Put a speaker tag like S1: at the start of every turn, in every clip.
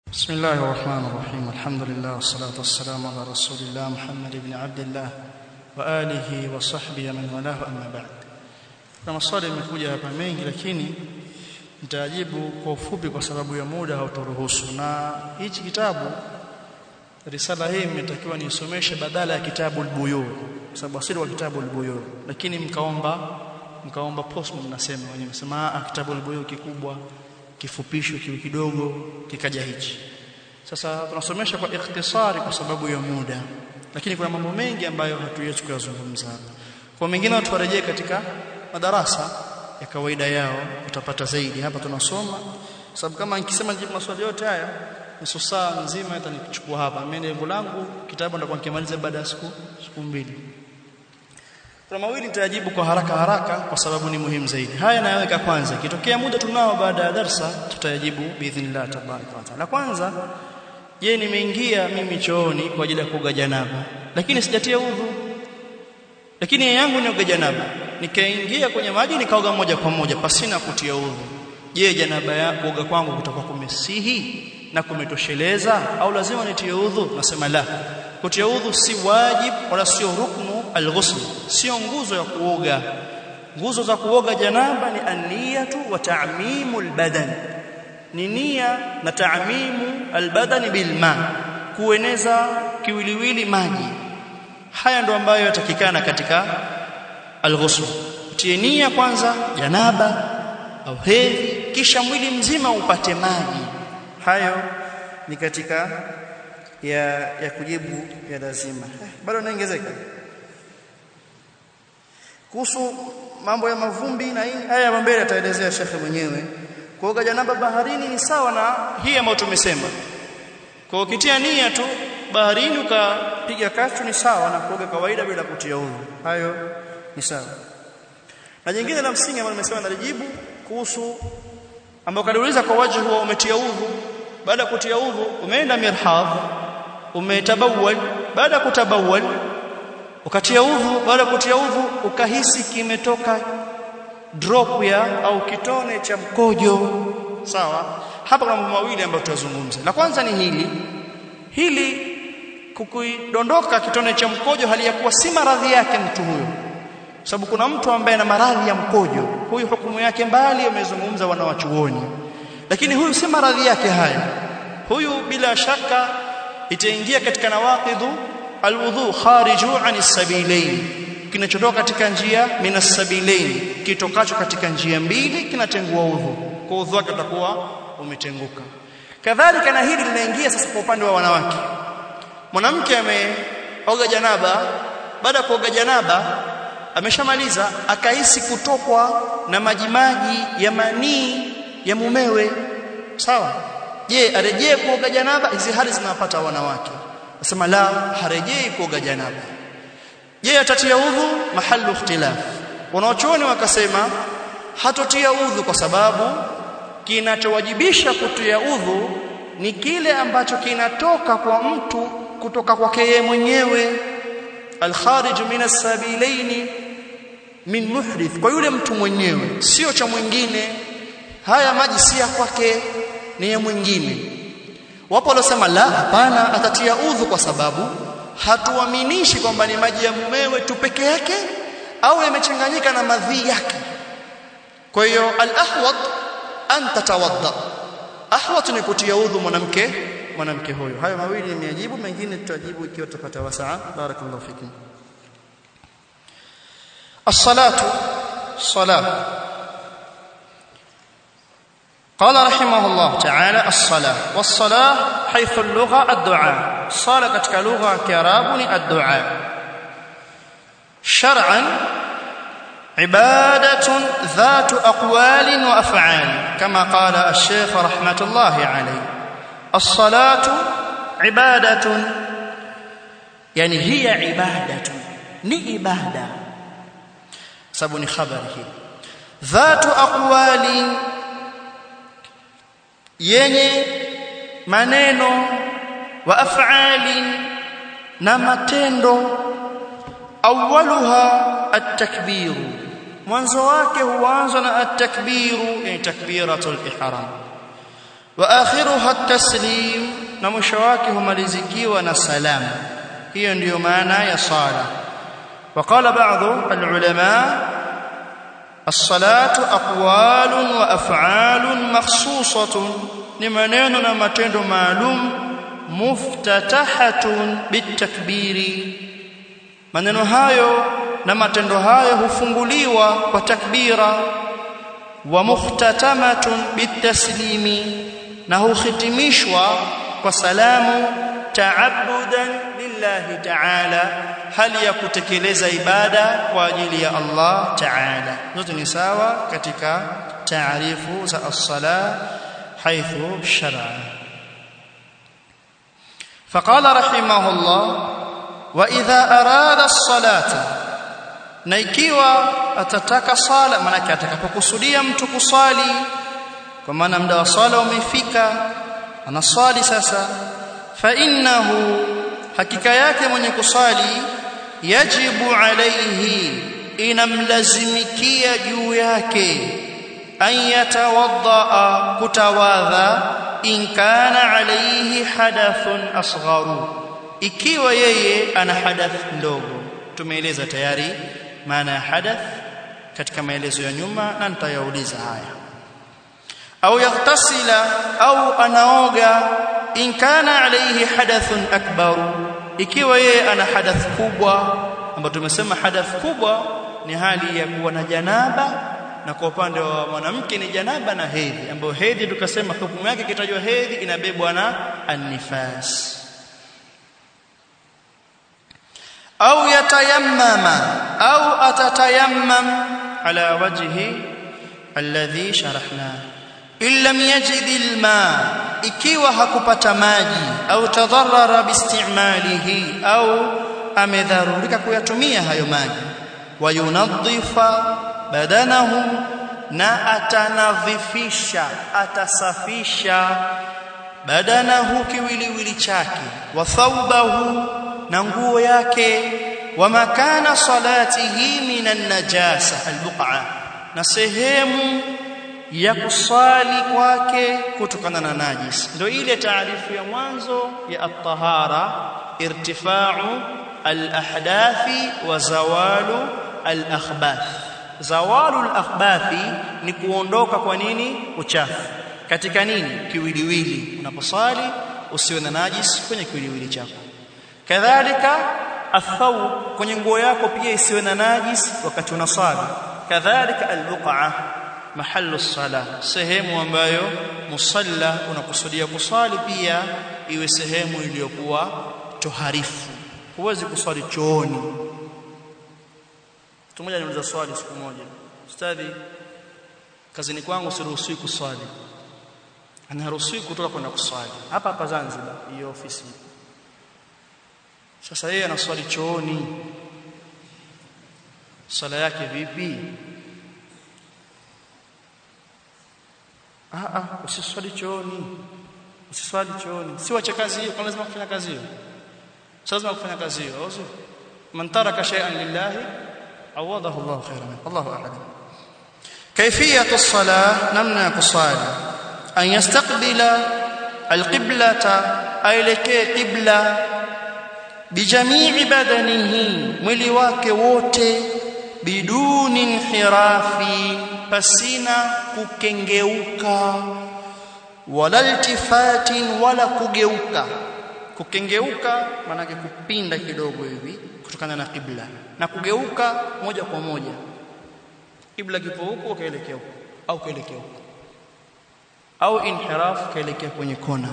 S1: بسم الله الرحمن الرحيم الحمد لله والصلاة والسلام على رسول الله محمد بن عبد الله وآله وصحبه من والاه أما بعد. Kama swali limekuja hapa mengi lakini nitajibu kwa ufupi kwa sababu ya muda hauturuhusu. Na hichi kitabu risala hii imetakiwa nisomeshe badala ya kitabu al-Buyu kwa sababu asili wa kitabu al-Buyu, lakini mkaomba postman mnasema wenyewe msema kitabu al-Buyu kikubwa, kifupisho kidogo kikaja hichi. Sasa tunasomesha kwa ikhtisari kwa sababu ya muda, lakini kuna mambo mengi ambayo hatuwezi kuyazungumza hapa. Kwa mengine watu warejee katika madarasa ya kawaida yao utapata zaidi. Hapa tunasoma sababu kama nikisema jibu maswali yote haya nusu saa nzima itanichukua hapa. Mimi lengo langu kitabu ndio nikimaliza baada ya siku mbili. Kuna mawili nitajibu kwa haraka kwa sababu ni muhimu zaidi. Haya nayaweka kwanza. Kitokea muda tunao baada ya darasa tutayajibu biidhnillah tabaraka wa taala. La kwanza, je, nimeingia mimi chooni kwa ajili ya kuoga janaba lakini sijatia udhu. Lakini yangu ni kuoga janaba. Nikaingia kwenye maji nikaoga moja kwa moja pasina kutia udhu. Je, janaba ya kuoga kwangu kutakuwa kumesihi na kumetosheleza au lazima nitie udhu? Nasema la. Kutia udhu si wajib wala sio ruknu al-ghusl, sio nguzo ya kuoga. Nguzo za kuoga janaba ni an-niyatu wa ta'mimul badan. Ni nia na ta'mimu al-badan bil ma, kueneza kiwiliwili maji. Haya ndo ambayo yatakikana katika al-ghusl. Tie nia kwanza janaba au hedhi, kisha mwili mzima upate maji. Hayo ni katika ya kujibu ya lazima. Bado naongezeka kuhusu mambo ya mavumbi na haya mbele ataelezea shekhe mwenyewe. Kuoga janaba baharini ni sawa na hii ambayo tumesema. Kwa ukitia nia tu baharini ukapiga kachu ni sawa na kuoga kawaida bila kutia udhu. Hayo ni sawa. Na jingine la msingi ambalo nimesema nalijibu kuhusu ambao kaliuliza kwa wajibu huwa umetia udhu. Baada ya kutia udhu umeenda mirhadh, umetabawwal, baada ya kutabawwal ukatia udhu, baada ya kutia udhu ukahisi kimetoka drop ya au kitone cha mkojo, sawa. Hapa kuna mambo mawili ambayo tutazungumza. La kwanza ni hili kukidondoka kitone cha mkojo hali ya kuwa si maradhi yake mtu huyo, sababu kuna mtu ambaye ana maradhi ya mkojo, huyu hukumu yake mbali amezungumza wanawachuoni, lakini huyu si maradhi yake haya. Huyu bila shaka itaingia katika nawaqidhu alwudhu khariju anis sabilain, kinachotoka katika njia minas sabilain, kitokacho katika njia mbili kinatengua udhu, kwa udhu wake utakuwa umetenguka. Kadhalika na hili linaingia sasa kwa upande wa wanawake. Mwanamke ameoga janaba, baada ya kuoga janaba ameshamaliza akahisi kutokwa na majimaji ya manii ya mumewe, sawa. Je, arejee kuoga janaba? Hizi hali zinawapata wanawake. Nasema la, harejei kuoga janaba. Je, atatia udhu? Mahallu ikhtilaf. Wanaochuoni wakasema hatotia udhu kwa sababu kinachowajibisha kutia udhu ni kile ambacho kinatoka kwa mtu kutoka kwake yeye mwenyewe, al-kharij min as-sabilaini min muhdith, kwa yule mtu mwenyewe, sio cha mwingine. Haya maji si ya kwake, ni ya mwingine. Wapo waliosema la, hapana, atatia udhu kwa sababu hatuaminishi kwamba ni maji ya mumewe tu peke yake au yamechanganyika na madhi yake. Kwa hiyo al-ahwat an tatawadda, ahwat ni kutia udhu mwanamke huyo. Hayo mawili nimejibu, mengine tutajibu ikiwa tutapata wasaa. Barakallahu fikum. As-salatu salat. قال رحمه الله تعالى الصلاة، والصلاة حيث اللغة الدعاء. الصلاة katika lugha ya Kiarabu ni الدعاء. شرعا عبادة ذات أقوال وأفعال كما قال الشيخ رحمة الله عليه. الصلاة عبادة يعني هي عبادة، ni ibada sababu ni khabari. ذات أقوال yenye maneno, wa af'ali na matendo. Awwaluha at-takbir, mwanzo wake huanza na at-takbir, yani takbiratul ihram. wa akhiruha at-taslim na mwisho wake humalizikiwa na salamu. Hiyo ndiyo maana ya sala. وقال بعض العلماء الصلاة أقوال وأفعال مخصوصة لمنين ومتند معلوم مفتتحة بالتكبير. maneno hayo na matendo hayo hufunguliwa kwa takbira, wa muhtatamatun bitaslimi, na huhitimishwa kwa salamu, ta'abbudan lillahi ta'ala, hali ya kutekeleza ibada kwa ajili ya Allah ta'ala. Zote ni sawa katika taarifu za as-salah haithu shar'a. Faqala rahimahullah, wa idha arada as-salata, na ikiwa atataka sala, maana atakapokusudia mtu kusali, kwa maana muda wa sala umefika, anasali sasa, fa innahu, hakika yake mwenye kusali, yajibu alayhi, inamlazimikia juu yake, an yatawadda, kutawadha, in kana alayhi hadathun asgharu, ikiwa yeye ana hadath ndogo. Tumeeleza tayari maana ya hadath katika maelezo ya nyuma na nitayauliza haya. Au yaghtasila, au anaoga, in kana alayhi hadathun akbar, ikiwa yeye ana hadath kubwa, ambapo tumesema hadath kubwa ni hali ya kuwa na janaba, na kwa upande wa mwanamke ni janaba na hedhi, ambapo hedhi tukasema hukumu yake kitajwa hedhi inabebwa na an-nifas. Au yatayammama, au atatayammam ala wajhi alladhi sharahna, illam yajid alma, ikiwa hakupata maji, au tadarrara biistimalihi, au amedharurika kuyatumia hayo maji, wa yunadhifa badanahu, na atanadhifisha, atasafisha, badanahu, kiwiliwili chake, wa thawbahu, na nguo yake, wa makana salatihi minan najasa albuqa, na sehemu ya kusali kwake kutokana na najis. Ndio ile taarifu ya mwanzo ya at-tahara, irtifa'u al-ahdathi wa zawalu al-akhbath. Zawalu al-akhbathi ni kuondoka kwa nini? Uchafu. Katika nini? Kiwiliwili. Unaposali usiwe na najis kwenye kiwiliwili chako. Kadhalika athawb, kwenye nguo yako pia isiwe na najis wakati unasali. Kadhalika al-buqa, mahallu as-salah, sehemu ambayo musalla unakusudia kusali pia iwe sehemu iliyokuwa toharifu. Huwezi kusali chooni. Mtu mmoja anauliza swali siku moja, ustadhi, kazini kwangu siruhusiwi kuswali. Anaruhusiwi kutoka kwenda kuswali hapa hapa Zanzibar, hiyo ofisi. Sasa yeye anaswali chooni, sala yake vipi? Usiswali chooni, usiswali chooni. Si wacha kazi hiyo, kwa lazima kufanya kazi hiyo. Lazima kufanya kazi hiyo. Au man taraka shay'an lillahi awadahu Allahu khairan. Allahu a'lam. Kayfiyatu as-salah, namna ya kusali, an yastaqbila al-qiblata, ailekee qibla, bijamii badanihi, mwili wake wote, biduni inhirafi, pasina kukengeuka, wala iltifatin, wala kugeuka. Kukengeuka maana yake kupinda kidogo hivi kutokana na qibla, na kugeuka moja kwa moja. Qibla kipo huko kaelekea huko, au kaelekea huko, au inhiraf kaelekea kwenye kona.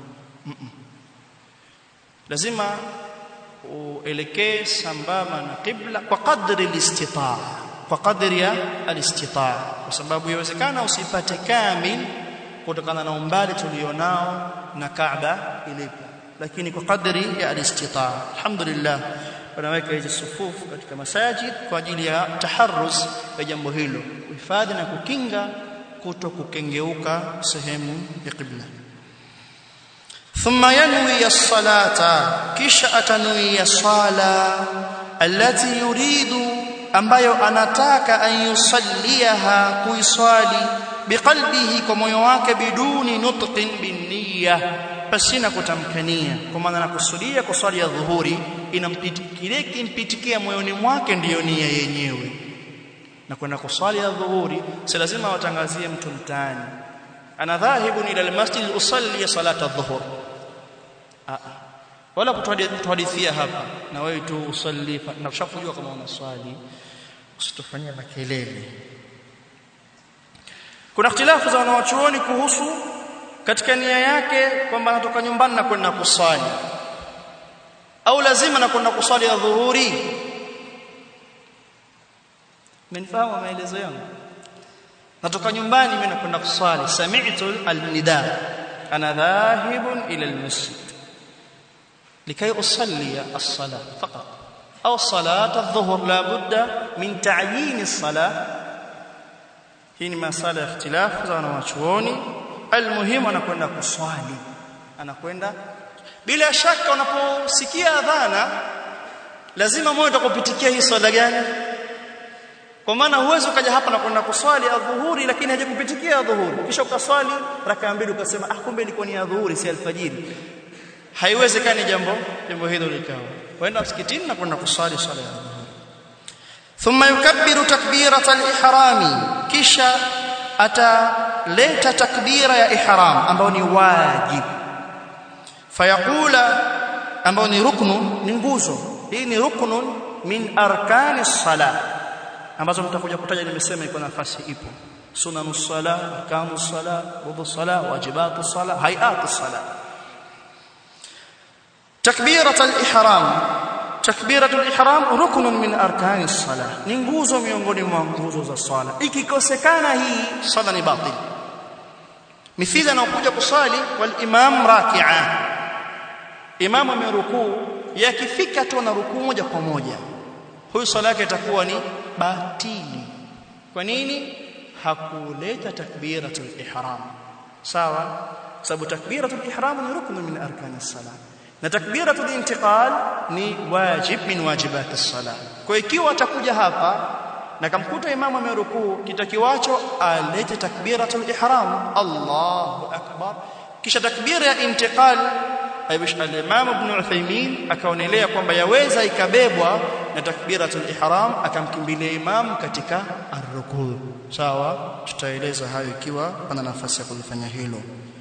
S1: Lazima uelekee sambamba na qibla kwa kadri al-istitaa, kwa kadri ya al-istitaa, kwa sababu yawezekana usipate kamil kutokana na umbali tulionao na Kaaba ilipo, lakini kwa kadri ya al-istitaa. Alhamdulillah, wanaweka hizi sufufu katika masajid kwa ajili ya taharruz ya jambo hilo, kuhifadhi na kukinga kuto kukengeuka sehemu ya qibla. ثم ينوي الصلاه, kisha atanuia sala, allati yuridu, ambayo anataka an yusalliha, kuiswali, biqalbihi, kwa moyo wake, biduni nutqin binniya, pasina kutamkania, kwa maana anakusudia kwa swali ya dhuhuri, inampitikia kimpitikia moyoni mwake ndiyo nia yenyewe. Na kwenda kwa swali ya dhuhuri si lazima watangazie mtu mtaani ana dhahibun ila almasjid usalli salata adh-dhuhur, wala kutuhadithia hapa na wewe tu usalli na ushafujua kama una swali, usitufanyie makelele. Kuna ikhtilafu za wanawachuoni kuhusu katika nia yake kwamba anatoka nyumbani na kwenda kusali au lazima na kwenda kusali ya dhuhuri. Mnifahamu maelezo yangu? Natoka nyumbani mimi nakwenda kusali, sami'tu al-nida ana dhahibun ila al-masjid likay usalli as-salah faqat aw salat adh-dhuhr la budda min ta'yin as-salah. Hii ni masala ya ikhtilafu za wanawachuoni. Almuhimu anakwenda kuswali, anakwenda bila shaka. Unaposikia adhana lazima moyo utakupitikia hii swala gani, kwa maana huwezi ukaja hapa na kwenda kuswali adhuhuri lakini hajakupitikia adhuhuri kisha ukaswali raka mbili ukasema kumbe ilikuwa ni adhuhuri si alfajiri. Haiwezekani jambo hilo likawa. Waenda msikitini na kwenda kuswali swala ya adhuhuri. Thumma yukabbiru takbirata al-ihrami, kisha ataleta takbira ya ihram ambayo ni wajib. Fayaqula, ambayo ni ruknu, ni nguzo. Hii ni ruknun min arkani as-salah, ambazo mtakuja kutaja, nimesema iko nafasi ipo. Sunanus salah, arkanus salah, rudus salah, wajibatus salah, hayatus salah. Takbiratul ihram, takbiratul ihram ruknun min arkani as-salah, ni nguzo miongoni mwa nguzo za swala. Ikikosekana hii swala ni batil. Mithili anakuja kusali wal imam raki'a, imamu amerukuu, yakifika tu na rukuu moja kwa moja, huyu swala yake itakuwa ni batili. Kwa nini? Hakuleta takbiratul ihram. Sawa? Sababu takbiratul ihram ni ruknu min arkani as-salah na takbiratul intiqal ni wajib min wajibat as-salah. Kwa ikiwa atakuja hapa na kamkuta imamu amerukuu, kitakiwacho alete takbiratul ihram, Allahu akbar, kisha takbira ya intiqal. Al-Imam Ibn Uthaymeen akaonelea kwamba yaweza ikabebwa na takbiratul ihram, akamkimbilia imam katika ar-rukuu. Sawa, tutaeleza hayo ikiwa pana nafasi ya kulifanya hilo.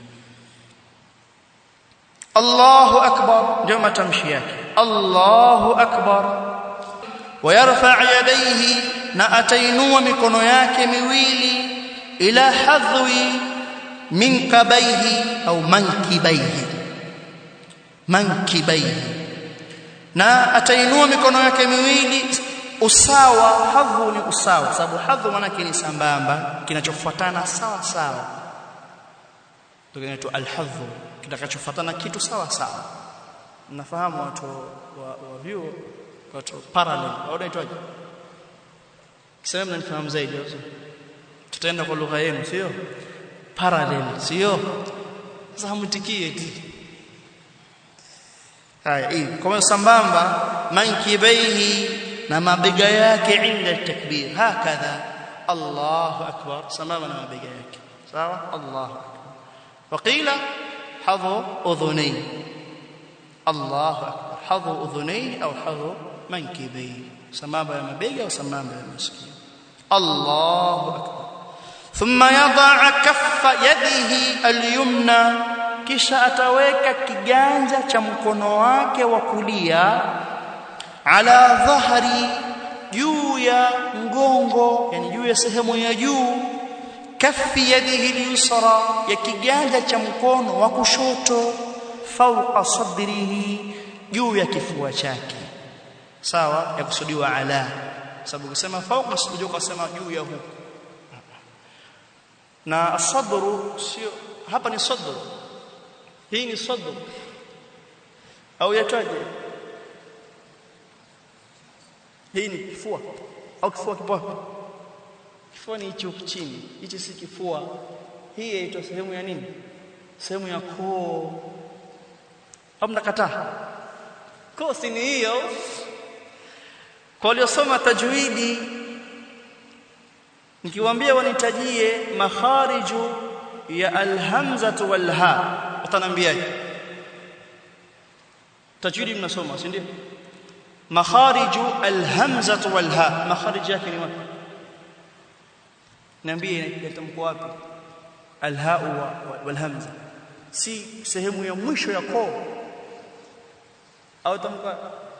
S1: Allahu akbar ndio matamshi yake, Allahu akbar. Wa yarfa' yadayhi, na atainua mikono yake miwili, ila hadhwi minkabaihi au mankibaihi, mankibaihi, na atainua mikono yake miwili usawa. Hadhu ni usawa, sababu hadhu maana yake ni sambamba, kinachofuatana sawa sawa, ndio inaitwa al-hadhu, kitakachofuatana kitu sawa sawa. Mnafahamu watu wa view, watu parallel au inaitwaje? Kisema mnanifahamu zaidi au? Tutaenda kwa lugha yenu, sio? Parallel, sio? Sasa hamtikie eti haya hii kwa sambamba, mankibaihi, na mabega yake inda takbir, hakadha Allahu akbar, sambamba na mabega yake. Sawa, Allahu akbar. Waqila hadhu udhunay, Allahu akbar, hadhu udhunay au hadhu mankibaihi, sambamba ya mabega au sambamba ya masikio. Allahu akbar. Thumma yada'a kaffa yadihi al-yumna, kisha ataweka kiganja cha mkono wake wa kulia, ala dhahri, juu ya mgongo, yani juu ya sehemu ya juu, kaffi yadihi al-yusra, ya kiganja cha mkono wa kushoto, fawqa sadrihi, juu ya kifua chake. Sawa, ya kusudiwa ala, sababu kusema fawqa sijui kusema juu ya huko, na as-sadru sio hapa, ni sadru. Hii ni sadru au yataje? Hii ni kifua au kifua kipo? Kifua ni hicho chini, hichi si kifua. Hii inaitwa sehemu ya nini? Sehemu ya koo. Au mnakataa? Koo si ni hiyo. Kwa waliosoma tajwidi nikiwaambia wanitajie makhariju ya alhamzatu wal ha utanambiaje? Tajwidi mnasoma si ndio? Makhariju alhamzatu wal ha makharij yake ni wapi? Niambie yatamko wapi? Alha wal hamza si sehemu ya mwisho ya koo au tamka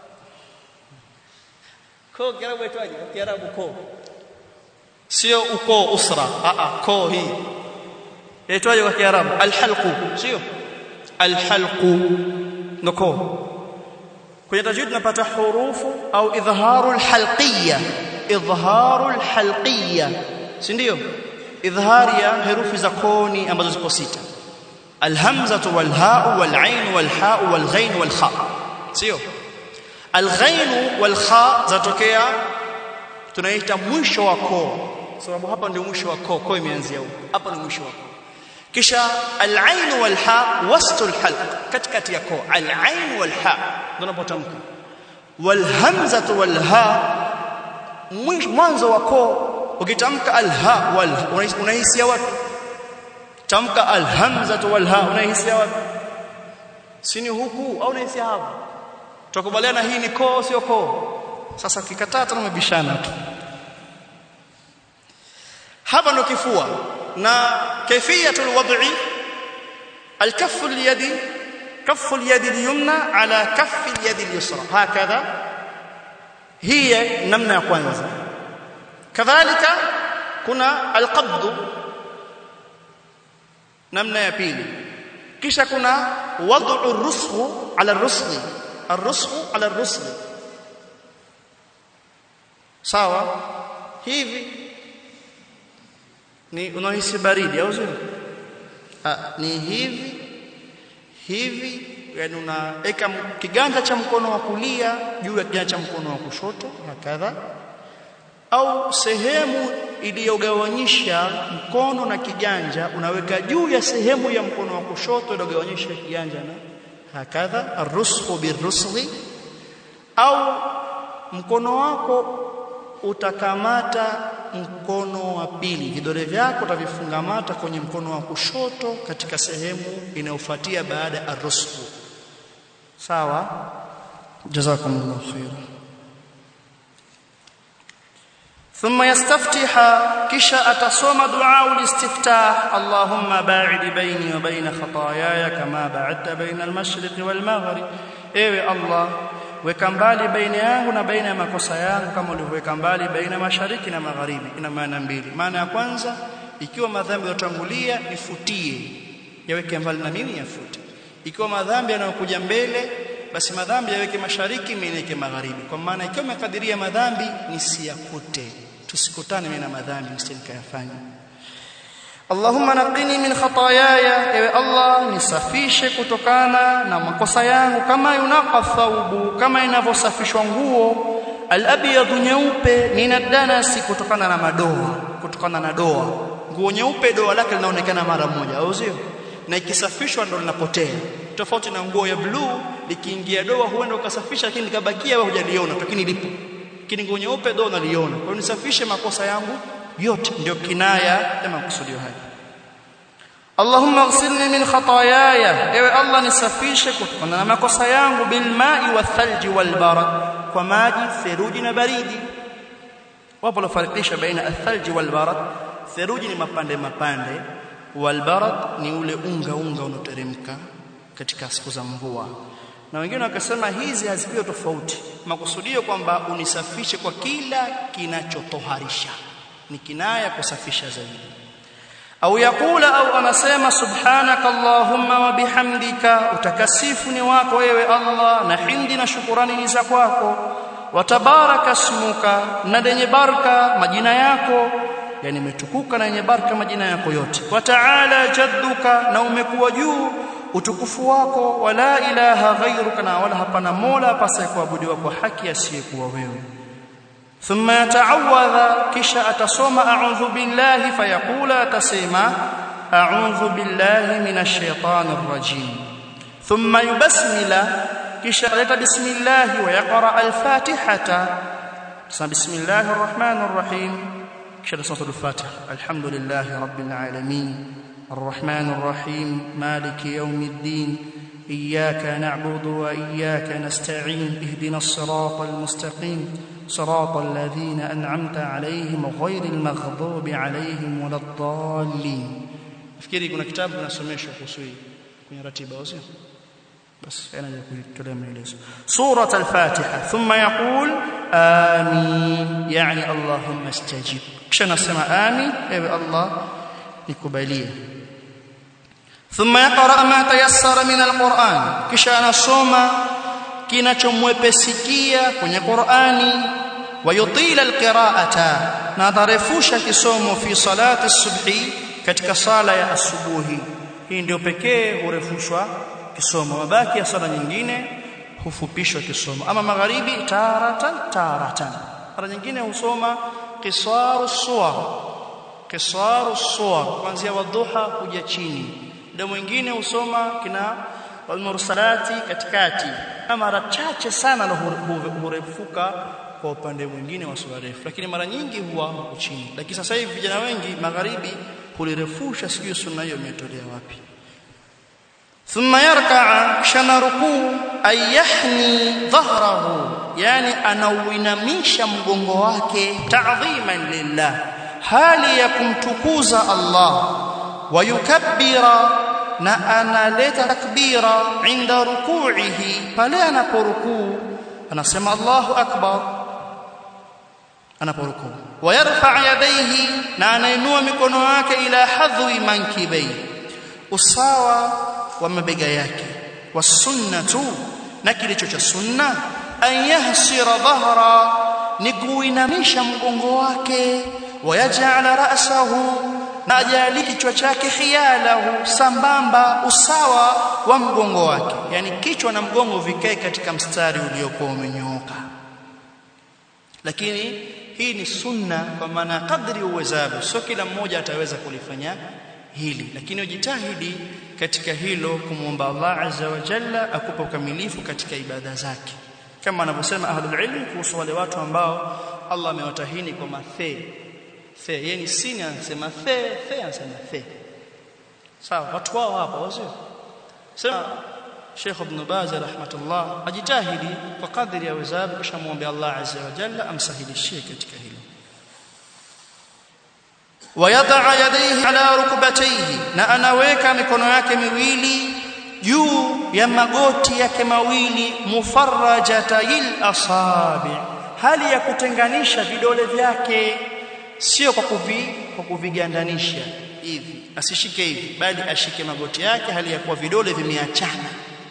S1: koo Kiarabu itwaje? Kiarabu koo sio ukoo usra, koo hii itwaje kwa Kiarabu? Alhalqu, sio alhalqu ndio. Kwenye tajwid tunapata hurufu au idhharu alhalqiyya, idhharu alhalqiyya si ndio? Idhhari ya herufi za koni ambazo zipo 6: alhamzatu wal ha wal ain wal ha wal ghain wal kha, sio? Alghain wal kha zatokea tunaita mwisho wa koo, sababu hapa ndio mwisho wa koo, koo imeanzia huko, hapa ni mwisho wa koo. Kisha al-ain wal ha wastul halq, katikati ya koo, al-ain wal ha ndio unapotamka. Wal hamzatu wal ha mwanzo wa koo. Ukitamka al-ha wal unahisia wapi? Tamka al-hamzatu wal ha unahisia wapi? Sini huku au unahisia hapa? Tukubaliana hii ni koo sio koo? Sasa ukikataa tunamebishana tu. Hapa ndo kifua na kaifiyatul wad'i al-kaffu al-yadi kaffu al-yadi al-yumna ala kaffi al-yadi al-yusra hakadha, hii namna ya kwanza. Kadhalika kuna al-qabd namna ya pili, kisha kuna wad'u ar-rusgh ala ar-rusgh, ar-rusgh ala ar-rusgh, sawa? Hivi ni unahisi baridi au sio? Ni hivi yani unaeka kiganja cha mkono wa kulia juu ya kiganja cha mkono wa kushoto hakadha, au sehemu iliyogawanyisha mkono na kiganja unaweka juu ya sehemu ya mkono wa kushoto iliyogawanyisha kiganja na hakadha, ar-rusghu bir-rusghi. Au mkono wako utakamata mkono wa pili, vidole vyako utavifungamata kwenye mkono wa kushoto katika sehemu inayofuatia baada ya ar-rusghu, sawa? Jazakumullahu khairan. Thumma yastaftiha, kisha atasoma dua ulistiftah, Allahumma ba'id baini wa baina khataayaya kama ba'adta baina al-mashriqi wal maghrib, ewe Allah weka mbali baina yangu na baina ya makosa yangu kama ulivyoweka mbali baina mashariki na magharibi. Ina maana mbili. Maana ya kwanza, ikiwa madhambi yotangulia nifutie, yaweke mbali na mimi yafute. Ikiwa madhambi yanayokuja mbele, basi madhambi yaweke mashariki, mimi niweke magharibi. Kwa maana ikiwa makadiria madhambi nisiyakute, tusikutane mimi na madhambi msinikayafanya. Allahumma naqini min khataayaya, ewe Allah nisafishe kutokana na makosa yangu kama yunaqa thawbu, kama inavyosafishwa nguo, al-abyadu nyeupe, minad-danasi kutokana na madoa, kutokana na doa. Nguo nyeupe doa lake linaonekana mara moja au sio? Na ikisafishwa ndo linapotea. Tofauti na nguo ya blue, likiingia doa huenda ukasafisha lakini likabakia wewe hujaliona lakini lipo. Lakini nguo nyeupe doa unaliona. Kwa hiyo nisafishe makosa yangu yote, ndio kinaya ya makusudio haya. Allahumma ighsilni min khataayaya, ewe Allah nisafishe kutokana na makosa yangu, bil ma'i wath thalji wal barad, kwa maji, theluji na baridi. Wapo lofarikisha baina ath-thalji wal barad. Theluji ni mapande mapande, wal barad ni ule unga unaoteremka katika siku za mvua. Na wengine wakasema hizi hazipiwi tofauti, makusudio kwamba unisafishe kwa kila kinachotoharisha, ni kinaya kusafisha zaidi. Au yakula, au anasema subhanaka allahumma wa bihamdika, utakasifu ni wako wewe Allah na hindi na shukrani ni za kwako. Wa tabaraka ismuka, na lenye baraka majina yako, yani umetukuka na yenye baraka majina yako yote. Wa ta'ala jadduka, na umekuwa juu utukufu wako. Wala ilaha ghayruka, na wala hapana mola apasaye kuabudiwa kwa haki asiyekuwa wewe. Thumma yata'awadha, kisha atasoma a'udhu billahi, fayaqula, atasema a'udhu billahi minash shaitanir rajim. Thumma yubasmila, kisha aleta bismillah wa yaqra al-fatihata. Bismillahir rahmanir rahim kisha suratul Fatiha. Alhamdulillahi rabbil alamin arrahmanir rahim maliki yawmiddin iyyaka na'budu wa iyyaka nasta'in ihdinas siratal mustaqim siratal ladzina an'amta 'alayhim ghayril maghdubi 'alayhim waladdallin. Fikiri kuna kitabu kinasomeshwa kuhusu hii kwenye ratiba au sio? بس انا كلام مجلس سوره الفاتحه ثم يقول امين يعني اللهم استجب kisha nasema amin ewe Allah nikubalie. ثم يقرأ ما تيسر من القرآن kisha anasoma kinachomwepesikia kwenye Qur'ani. ويطيل القراءه na tarefusha kisomo fi salati subhi katika sala ya asubuhi. Hii ndio pekee hurefushwa kisomo, mabaki ya sala nyingine hufupishwa kisomo. Ama magharibi taratan mara nyingine husoma qisaru suwar kuanzia wadhuha kuja chini. Ndio mwingine husoma kina walmursalati katikati. Mara chache sana hurefuka kwa upande mwingine wa sura refu, lakini mara nyingi huwa huko chini. Lakini sasa hivi vijana wengi magharibi hulirefusha, sijui sunna hiyo imetolea wapi. ثم يركع كشنا ركوع أي يحني ظهره يعني anauinamisha mgongo wake ta'dhiman lillah hali ya kumtukuza Allah. Wayukabbira na analeta takbira inda ruku'ihi pale anaporukuu anasema Allahu akbar anaporukuu. Wayarfa yadayhi na anainua mikono yake ila hadhi mankibai usawa wa mabega yake. Wasunnatu na kilicho cha sunna an yahsira dhahra ni kuinamisha mgongo wake. Wayaj'ala ra'sahu na ajali kichwa chake hiyalahu sambamba usawa wa mgongo wake, yani kichwa na mgongo vikae katika mstari uliokuwa umenyooka. Lakini hii ni sunna kwa maana kadri uwezavyo, sio kila mmoja ataweza kulifanya hili, lakini ujitahidi katika hilo kumuomba Allah azza wa jalla akupe ukamilifu katika ibada zake, kama anavyosema ahlul ilm kuhusu wale watu ambao Allah amewatahini kwa mathe yani sini anasema the anasema the sawa. Watu wao hapa wasio sema Sheikh Ibn Baz rahmatullah ajitahidi kwa kadri ya uwezo kisha muombe Allah azza wa jalla amsahilishie katika hilo. Wayadha yadayhi ala rukbatayhi na anaweka mikono yake miwili juu ya magoti yake mawili. Mufarrajatayil asabi hali ya kutenganisha vidole vyake, sio kwa kuvigandanisha hivi, asishike hivi bali ashike magoti yake hali ya kuwa vidole vimeachana,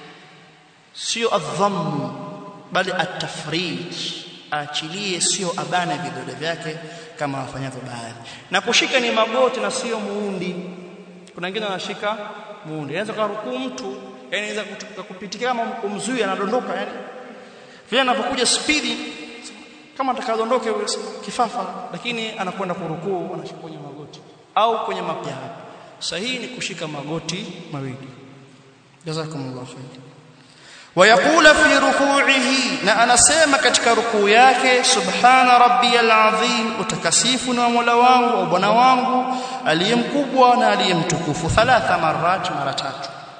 S1: sio adhamm bali atafrij, aachilie, sio abana vidole vyake kama wafanyavyo baadhi. Na kushika ni magoti na sio muundi. Kuna wengine wanashika muundi, anaweza kurukuu mtu, yani anaweza kupitika kama kumzuia anadondoka, yani vile anapokuja spidi kama atakadondoke kifafa, lakini anakwenda kurukuu anashika kwenye magoti au kwenye mapaja. Sahihi ni kushika magoti mawili. Jazakumullahu khair. Wayaqula fi ruku'ihi na anasema katika rukuu yake subhana rabbiyal azim, utakasifu na Mola wangu au Bwana wangu aliyemkubwa na aliyemtukufu, 3 marat, mara 3.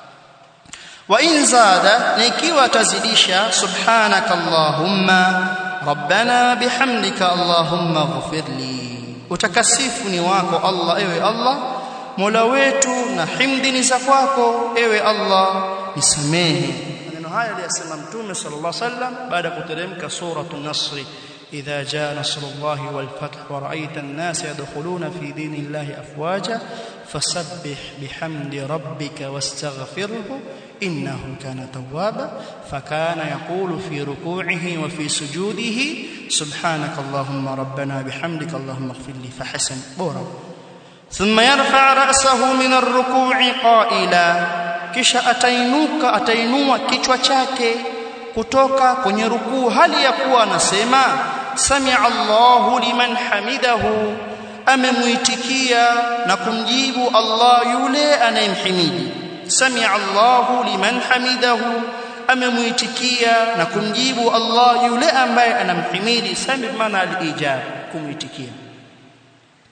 S1: Wa in zada na ikiwa tazidisha subhanaka allahumma rabbana bihamdika allahumma ighfirli, utakasifu ni wako Allah ewe Allah Mola wetu na himdi ni za kwako ewe Allah nisamehe. Maneno haya aliyasema Mtume sallallahu alaihi wasallam baada ya kuteremka suratul Nasr, idha jaa nasrullahi wal fath wa ra'aita an-nasa yadkhuluna fi dinillahi afwaja fasabbih bihamdi rabbika wastaghfirhu innahu kana tawwaba. Fakana yaqulu fi ruku'ihi wa fi sujudihi subhanaka allahumma rabbana bihamdika allahumma ighfirli fahasan bora. Thumma yarfa' ra'sahu min ar-ruku'i qa'ila, kisha atainua kichwa chake kutoka kwenye rukuu hali ya kuwa anasema sami'a Allahu liman hamidahu, amemuitikia na kumjibu Allah yule anayemhimidi. Sami'a Allahu liman hamidahu, amemuitikia na kumjibu Allah yule ambaye anamhimidi. Sami maana al-ijab, kumuitikia.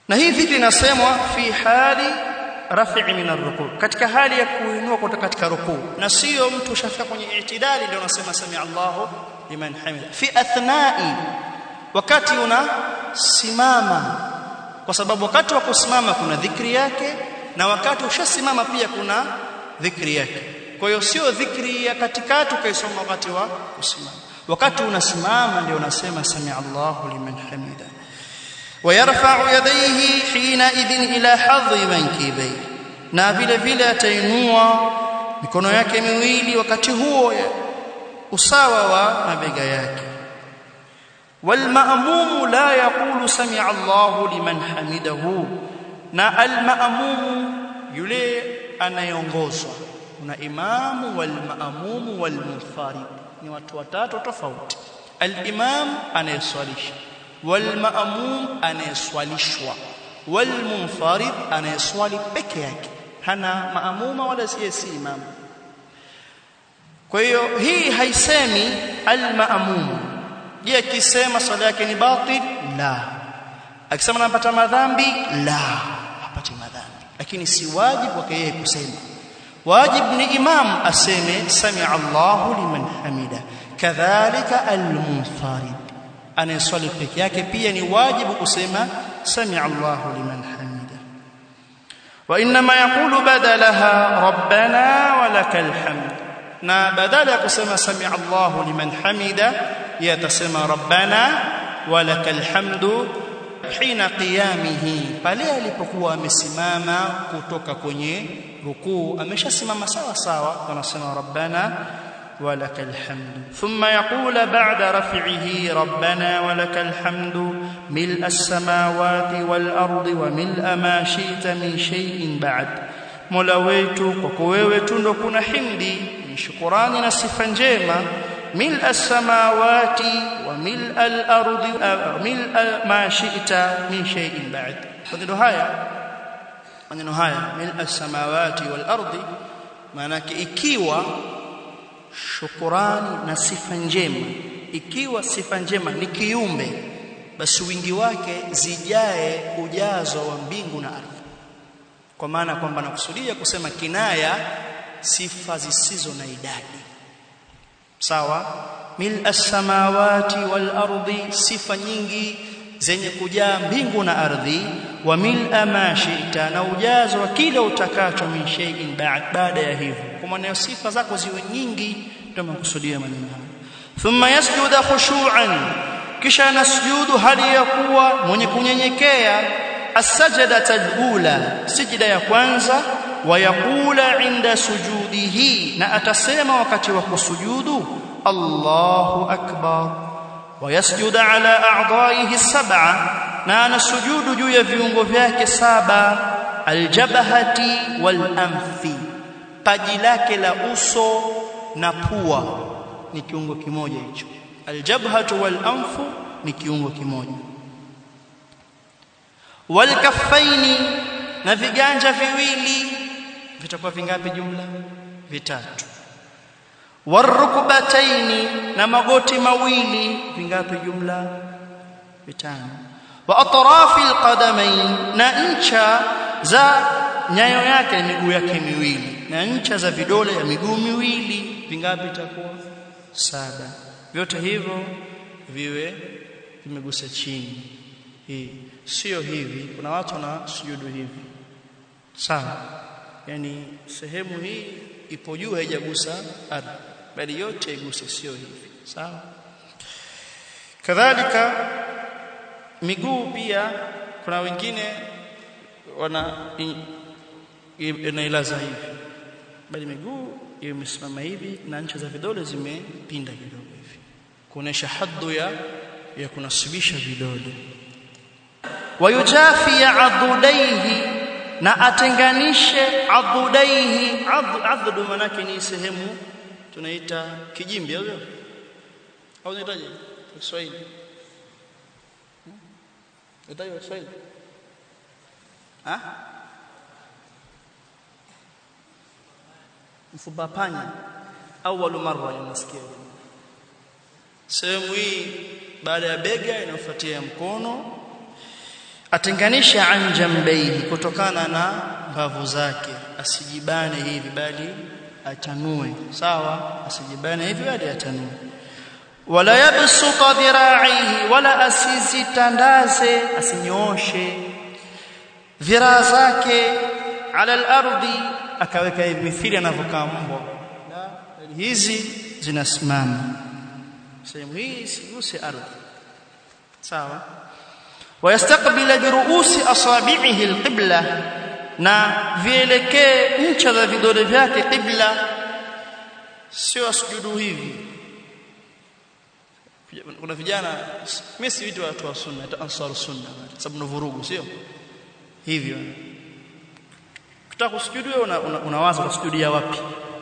S1: na hii dhikri inasemwa fi hali rafi'i min ar-ruku', katika hali ya kuinua kutoka katika rukuu, na sio mtu ushafika kwenye i'tidali ndio unasema sami Allahu liman hamida. Fi athna'i, wakati unasimama, kwa sababu wakati wa kusimama kuna dhikri yake na wakati ushasimama pia kuna dhikri yake. Kwa hiyo sio dhikri ya katikati ukaisoma wakati wa kusimama, wakati unasimama ndio unasema sami Allahu liman hamida. ويرفع يديه حينئذ الى حظ منكبيه, na vile vile atainua mikono yake miwili wakati huo usawa wa mabega yake. والمأموم لا يقول سمع الله لمن حمده, na al-ma'mum yule anayeongozwa, kuna imamu wal ma'mum wal munfarid, ni watu watatu tofauti. Al-imam anayeswalisha, wal ma'mum anayeswalishwa, wal munfarid anayeswali peke yake, hana maamuma wala si imam. Kwa hiyo hii haisemi al-ma'mum. Je, akisema swala yake ni batil? La. Akisema anapata madhambi? La, hapati madhambi, lakini si wajibu kwake yeye kusema. Wajibu ni imam aseme sami Allahu liman hamida. Kadhalika al-munfarid anayeswali peke yake pia ni wajibu kusema sami Allahu liman hamida. Wa inma yaqulu badalaha rabbana wa lakal hamd, na badala ya kusema sami Allahu liman hamida yatasema rabbana wa lakal hamdu hina qiyamihi, pale alipokuwa amesimama kutoka kwenye rukuu, ameshasimama sawa sawa, anasema rabbana ولك الحمد. ثم يقول بعد رفعه ربنا ولك الحمد ملء السماوات والأرض وملء ما شئت من شيء بعد. Mola wetu, kwako wewe tu ndo kuna himdi, ni shukrani na sifa njema. ملء السماوات وملء الأرض وملء ما شئت من شيء بعد. maneno haya ملء السماوات والأرض, maana ikiwa shukrani na sifa njema, ikiwa sifa njema ni kiumbe, basi wingi wake zijae ujazo wa mbingu na ardhi. Kwa maana kwamba nakusudia kusema kinaya sifa zisizo na idadi. Sawa? Mil as-samawati wal ardi, sifa nyingi zenye kujaa mbingu na ardhi. Wa mil ma shi'ta, na ujazo wa kila utakacho min shay'in baada ya hivyo. Kwa maana sifa zako ziwe nyingi, ndio makusudia maneno haya. Thumma yasjudu khushu'an, kisha nasjudu hali ya kuwa mwenye kunyenyekea. As-sajdata al-ula, sijda ya kwanza. Wa yaqula inda sujudihi, na atasema wakati wa kusujudu Allahu akbar. Wa yasjudu ala a'dha'ihi sab'a, na anasujudu juu ya viungo vyake saba. Aljabhati wal anfi, paji lake la uso na pua ni kiungo kimoja hicho. Aljabhatu wal anfu ni kiungo kimoja. Wal kaffaini, na viganja viwili vitakuwa vingapi jumla? Vitatu. Warukbataini, na magoti mawili vingapi jumla? Vitano. Wa atrafi alqadamain, na ncha za nyayo yake, miguu yake miwili, na ncha za vidole ya miguu miwili vingapi itakuwa? 7. Vyote hivyo viwe vimegusa chini. Hii sio hivi, kuna watu na sujudu hivi. Sawa? Yani sehemu hii ipo juu haijagusa ardhi, bali yote iguse, sio hivi. Sawa? Kadhalika miguu pia kuna wengine inailaza hivi, bali miguu imesimama hivi na ncha za vidole zimepinda kidogo hivi, kuonesha haddu ya kunasibisha vidole. Wayujafi adudaihi, na atenganishe adudaihi. Addu manake ni sehemu tunaita kijimbi, au unaitaje kwa Kiswahili? Unaitaje kwa Kiswahili? Mfupa panya awwalu marra yanasikia. Sehemu hii baada ya bega inafuatia mkono. atenganisha an jambayhi kutokana na mbavu zake, asijibane hivi bali atanue, sawa, asijibane hivi bali atanue. Wala yabsuta dhira'ihi, wala asizitandaze, asinyooshe dhiraa zake ala al-ardi, akaweka hivi mithili anavyokaa mbwa, hizi zinasimama, sehemu hii siguse ardhi, sawa. Wayastaqbila bi ru'usi asabi'ihi al-qibla, na vielekee ncha za vidole vyake qibla, sio asujudu hivi. Kuna vijana, mimi si vitu watu wa sunna, hata ansar sunna, sababu ni vurugu, sio hivyo. Ukitaka kusujudu wewe unawaza kusujudia wapi,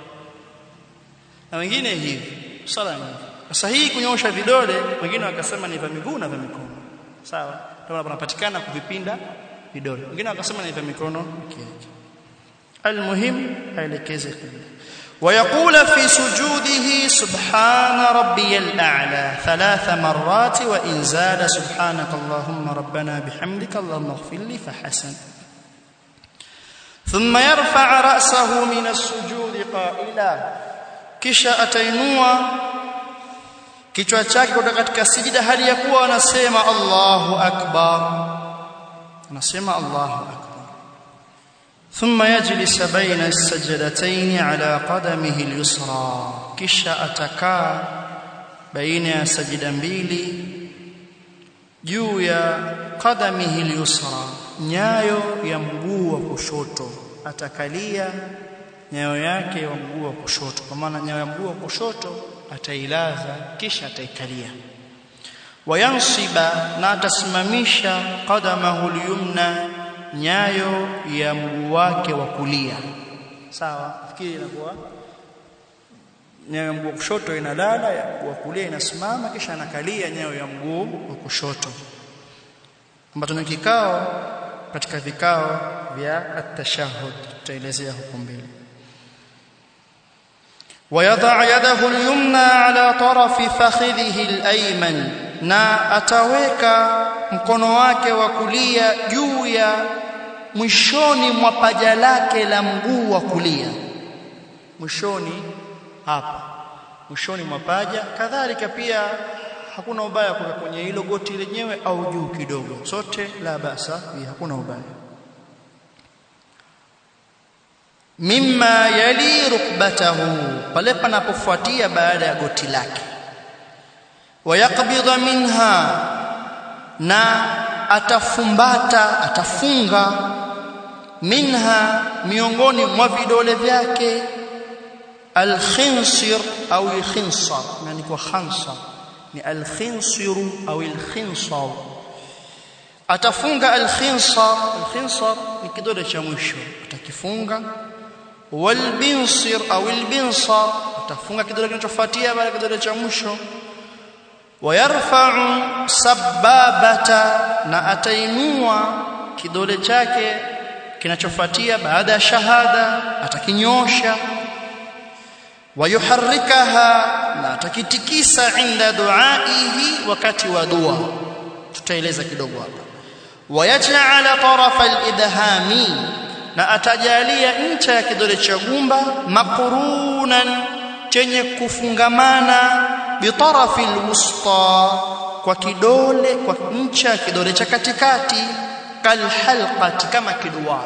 S1: na wengine hivi sala hivi. Sasa hii kunyoosha vidole, wengine wakasema ni vya miguu na vya mikono, sawa, ndio panapatikana kuvipinda vidole, wengine wakasema ni vya mikono kiasi. Almuhim aelekeze qibla. ويقول في سجوده سبحان ربي الأعلى 3 مرات، وإن زاد سبحانك اللهم ربنا بحمدك اللهم اغفر لي فحسن. ثم يرفع رأسه من السجود قائلا، kisha atainua kichwa chake kutoka katika sijida hali ya kuwa anasema Allahu akbar, anasema Allahu akbar. ثم يجلس بين السجدتين على قدمه اليسرى، kisha atakaa baina ya sajida mbili juu ya qadamihi al-yusra, nyayo ya mguu wa kushoto, atakalia nyayo yake ya mguu wa kushoto, kwa maana nyayo ya mguu wa kushoto atailaza kisha ataikalia. Wayansiba, na atasimamisha qadamahu al-yumna, nyayo ya mguu wake wa kulia, sawa. Fikiri inakuwa nyayo ya mguu wa kushoto inalala, ya mguu wa kulia inasimama, kisha anakalia nyayo ya mguu wa kushoto, ambapo ni kikao katika vikao vya at-tashahhud, tutaelezea huko mbele. ويضع يده اليمنى على طرف فخذه الأيمن, na ataweka mkono wake wa kulia juu ya mwishoni mwa paja lake la mguu wa kulia, mwishoni hapa, mwishoni mwa paja. Kadhalika pia hakuna ubaya kuweka kwenye hilo goti lenyewe au juu kidogo, sote la basa, hakuna ubaya. Mimma yali rukbatahu, pale panapofuatia baada ya goti lake. Wayaqbidha minha, na atafumbata, atafunga minha, miongoni mwa vidole vyake, al-khinsir au al-khinsar, yani kwa khansa ni al-khinsir au al-khinsar. Atafunga al-khinsar, al-khinsar ni kidole cha mwisho, atakifunga. Wal-binsir au al-binsar, atafunga kidole kinachofuatia baada ya kidole cha mwisho. Wayarfa'u sababata, na atainua kidole chake kinachofuatia baada ya shahada, atakinyosha. Wayuharrikaha, na atakitikisa inda duaihi, wakati wa dua, tutaeleza kidogo hapa. Wayaj'ala tarafa al-idhami, na atajalia ncha ya kidole cha gumba maqrunan, chenye kufungamana bitarafi alwusta, kwa kidole, kwa ncha kidole cha katikati, kalhalqati, kama kiduara,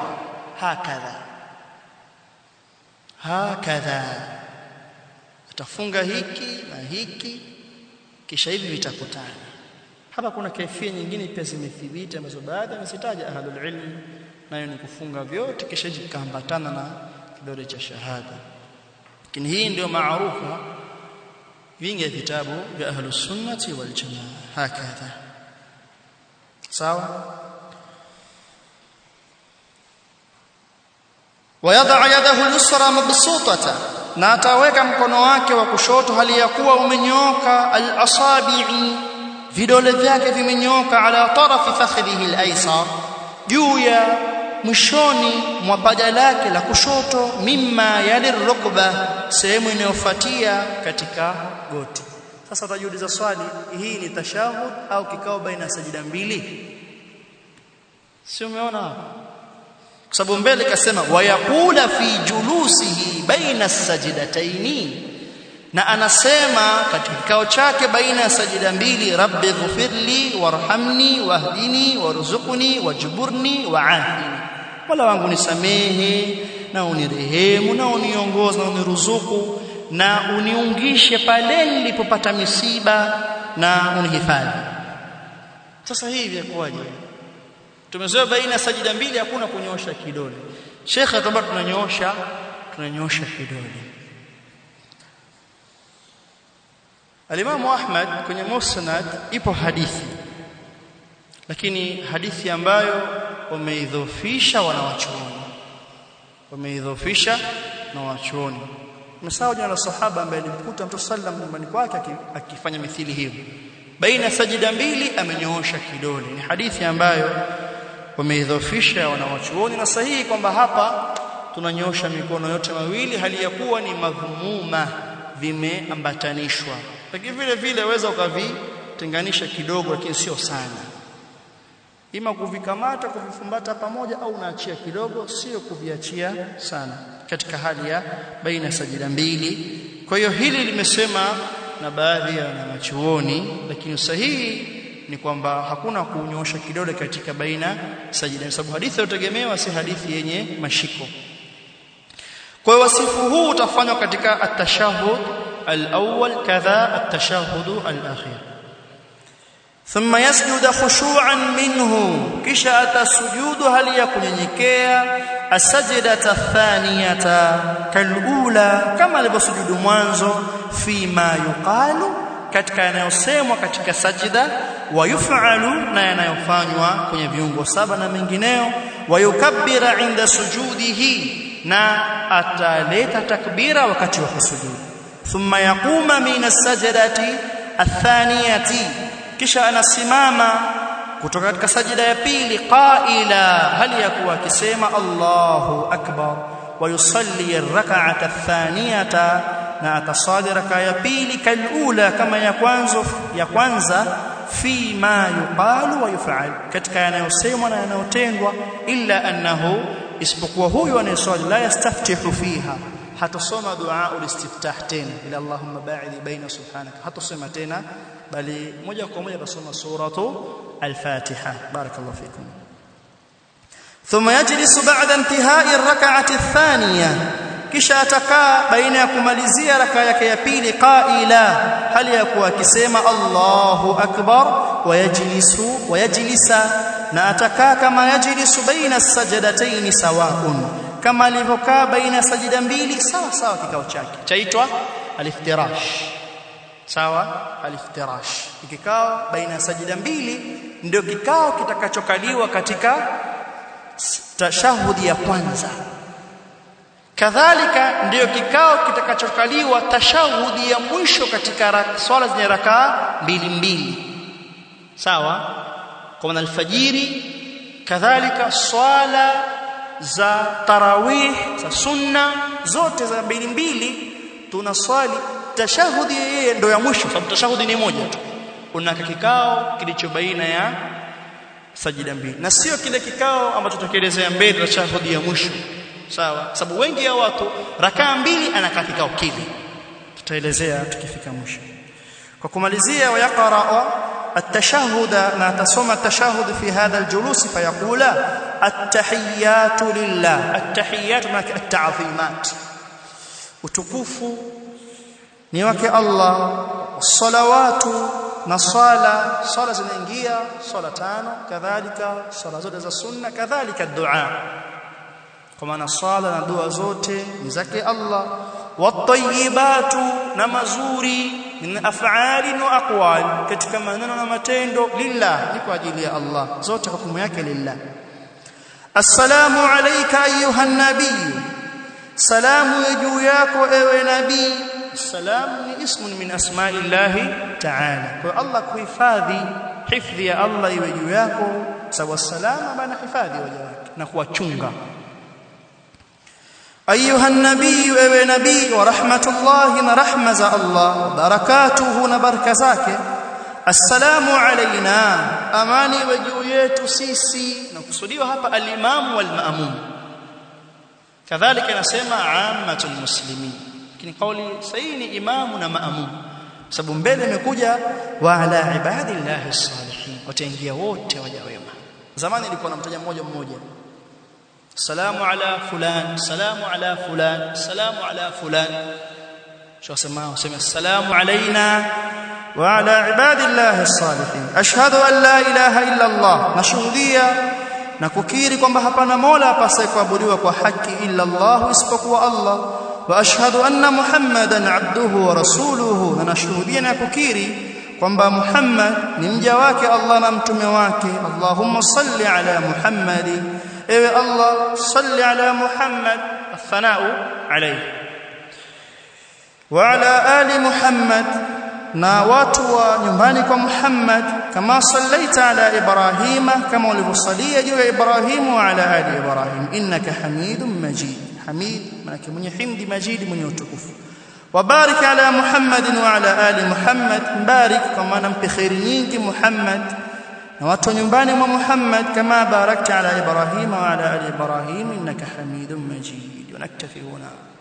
S1: hakadha atafunga hiki na hiki, kisha hivi vitakutana. Hapa kuna kaifia nyingine pia zimethibiti ambazo baadhi wamesitaja ahlul ilm, nayo ni kufunga vyote kisha jikaambatana na kidole cha shahada. Lakini hii ndio maarufu vingi ya vitabu vya ahlus sunnati wal jamaa, hakadha, sawa. Wayadha yadahu al-yusra mabsutata, na ataweka mkono wake wa kushoto hali ya kuwa umenyooka, al-asabi'i, vidole vyake vimenyooka, ala tarafi fakhidhihi al-aysar, juu ya mwishoni mwa paja lake la kushoto, mimma yali rukba, sehemu inayofuatia katika goti. Sasa utajiuliza swali, hii ni tashahud au kikao baina ya sajida mbili? sio umeona hapo kwa sababu mbele kasema wayaqula fi julusihi baina as-sajdataini na anasema katika kikao chake baina ya sajida mbili rabbi ighfirli warhamni wahdini warzuqni wajburni wa'afini wala wangu nisamehe na unirehemu na uniongoze na uniruzuku na uniungishe pale nilipopata misiba na unihifadhi sasa hivi yakoaje tumezoea baina sajida mbili hakuna kunyoosha kidole Sheikh atuomba tunanyoosha kidole Al-Imam Ahmad kwenye Musnad ipo hadithi lakini hadithi ambayo wameidhofisha wanawachuoni msao jana sahaba ambaye alimkuta Mtume sallam nyumbani kwake akifanya mithili hiyo baina sajida mbili amenyoosha kidole ni hadithi ambayo wameidhofisha wanawachuoni na sahihi kwamba hapa tunanyoosha mikono yote mawili hali ya kuwa ni madhumuma vimeambatanishwa lakini vile vile waweza ukavitenganisha kidogo lakini sio sana ima kuvikamata kuvifumbata pamoja au unaachia kidogo sio kuviachia sana katika hali ya baina sajida mbili kwa hiyo hili limesema na baadhi ya wanachuoni lakini sahihi ni kwamba hakuna kunyoosha kidole katika baina sajida sababu hadithi iliyotegemewa si hadithi yenye mashiko kwa hiyo wasifu huu utafanywa katika at-tashahhud al-awwal kadha at-tashahhud al-akhir thumma yasjudu khushu'an minhu kisha atasujudu hali ya kunyenyekea as-sajdata ath-thaniyata kal-ula kama alivyosujudu mwanzo fi ma yuqalu katika yanayosemwa katika sajida wa yuf'alu na yanayofanywa kwenye viungo saba na mengineo wa yukabbira inda sujudihi na ataleta takbira wakati wa kusujudu thumma yaquma min as-sajdati ath-thaniyati kisha anasimama kutoka katika sajida ya pili qaila hali ya kuwa akisema Allahu akbar wa yusalli ar-rak'ata ath-thaniyata na atasali raka ya pili kalula kama ya kwanza fi ma yuqalu wa yuf'al katika yanayosemwa na yanayotendwa illa annahu isipokuwa huyo anayeswali la yastaftihu fiha hatasoma dua ulistiftah tena ila Allahumma ba'id baina subhanaka hatasoma tena bali moja kwa moja atasoma suratu al-Fatiha barakallahu fikum thumma yajlisu ba'da intihai ar-rak'ati ath-thaniyah kisha atakaa baina ya kumalizia raka yake ya pili qaila hali ya kuwa akisema Allahu akbar wayajlisa na atakaa kama yajlisu baina as-sajdatayn sawaun kama alivyokaa baina sajida mbili sawa sawa kikao chake chaitwa al-iftirash sawa al-iftirash kikao baina sajida mbili ndio kikao kitakachokaliwa katika tashahudi ya kwanza kadhalika ndio kikao kitakachokaliwa tashahudi ya mwisho katika swala zenye rakaa mbili sawa kama alfajiri kadhalika swala za tarawih za sunna zote za mbili tunaswali tashahudi yeye ndio ya mwisho sababu tashahudi ni moja tu kuna kikao kilicho baina ya sajida mbili na sio kile kikao ambacho tutakielezea mbele tashahudi ya mwisho sawa sababu wengi ya watu rakaa mbili anakaa kikao kile tutaelezea tukifika mwisho kwa kumalizia wayaqra at-tashahhuda na tasoma at-tashahhud fi hadha al-julus fayaqula at-tahiyyatu lillah at-tahiyyatu ma at-ta'zimat utukufu ni wake Allah salawatu na sala zinaingia sala tano kadhalika sala zote za sunna kadhalika dua kwa maana sala na dua zote ni zake Allah wat-tayyibatu na mazuri min af'ali wa aqwal katika maneno na matendo lillah ni kwa ajili ya Allah zote hukumu yake lillah assalamu alayka ayuhan nabiy salamu juu yako ewe nabii salamu ni ismun min asma'illahi ta'ala kwa Allah kuhifadhi hifadhi ya Allah iwe juu yako sawa salama bana hifadhi waja wake na kuwachunga ayuha nabii ewe nabii wa rahmatullahi na rahma za Allah barakatuhu na baraka zake assalamu alaina, amani iwe juu yetu sisi, na kusudiwa hapa al-imam wal ma'mum. Kadhalika nasema ammatul muslimin, lakini kauli sahihi ni imamu na ma'mum, sababu mbele imekuja wa ala ibadillahi salihin, wataingia wote waja wema. Zamani ilikuwa namtaja mmoja mmoja, salamu ala fulan, salamu ala fulan, salamu ala fulan. Shoo sema assalamu alaina wa ala ibadillahi salihin. Ashhadu an la ilaha illa Allah, nashuhudia na kukiri kwamba hapana mola apasaye kuabudiwa kwa haki illa Allah, isipokuwa Allah. Wa ashhadu anna Muhammadan abduhu wa rasuluhu, na nashuhudia na kukiri kwamba Muhammad ni mja wake Allah na mtume wake. Allahumma salli ala Muhammad, ewe Allah salli ala Muhammad, athanau alayhi, wa ala ali Muhammad, na watu wa nyumbani kwa Muhammad, kama sallaita ala Ibrahima, kama ulivyosalia juu ya Ibrahim, wa ala ali Ibrahim innaka Hamidum Majid. Hamid maana mwenye himdi, Majid mwenye utukufu. Wabarik ala Muhammadin wa ala ali Muhammad, barik kwa maana mpe khairi nyingi Muhammad na watu nyumbani mwa Muhammad, kama barakta ala Ibrahim wa ala ali Ibrahim innaka Hamidum Majid. Wa naktafi huna.